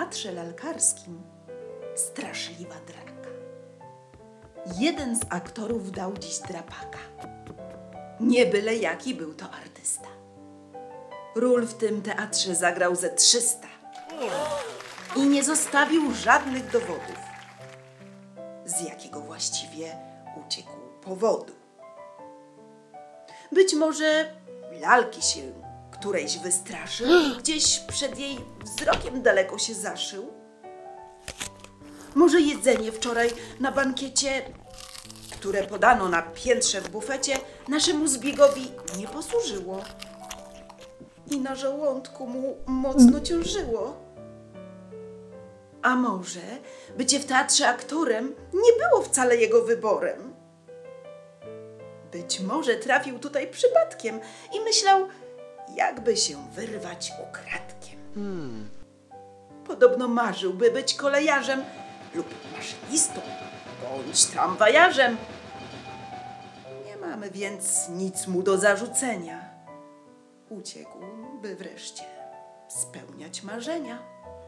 teatrze lalkarskim straszliwa draka. Jeden z aktorów dał dziś drapaka. Nie byle jaki był to artysta. Ról w tym teatrze zagrał ze 300 i nie zostawił żadnych dowodów, z jakiego właściwie uciekł powodu. Być może lalki się którejś wystraszył i gdzieś przed jej wzrokiem daleko się zaszył. Może jedzenie wczoraj na bankiecie, które podano na piętrze w bufecie, naszemu zbiegowi nie posłużyło i na żołądku mu mocno ciążyło. A może bycie w teatrze aktorem nie było wcale jego wyborem? Być może trafił tutaj przypadkiem i myślał, jakby się wyrwać ukradkiem. Podobno marzył, by być kolejarzem lub maszynistą bądź tramwajarzem. Nie mamy więc nic mu do zarzucenia. Uciekł, by wreszcie spełniać marzenia.